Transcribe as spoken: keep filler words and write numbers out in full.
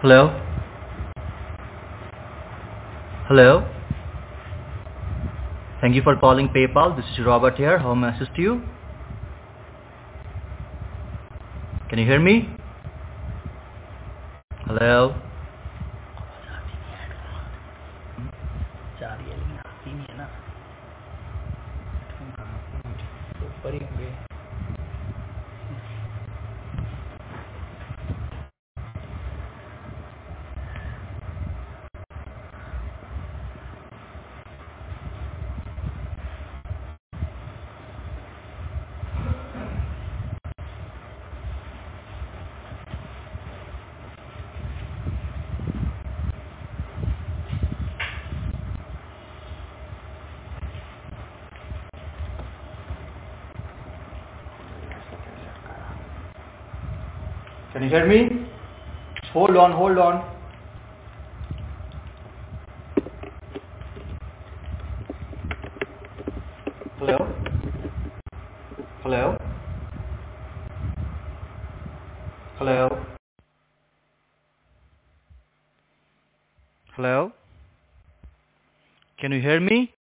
Hello? Hello? Thank you for calling PayPal. This is Robert here. How may I assist you? Can you hear me? Hello? जा रही है लेकिन आती नहीं है ना हेडफोन कहाँ पे हैं? ऊपर ही होंगे Can you hear me? Hold on, hold on. Hello? Hello? Hello? Hello? Can you hear me?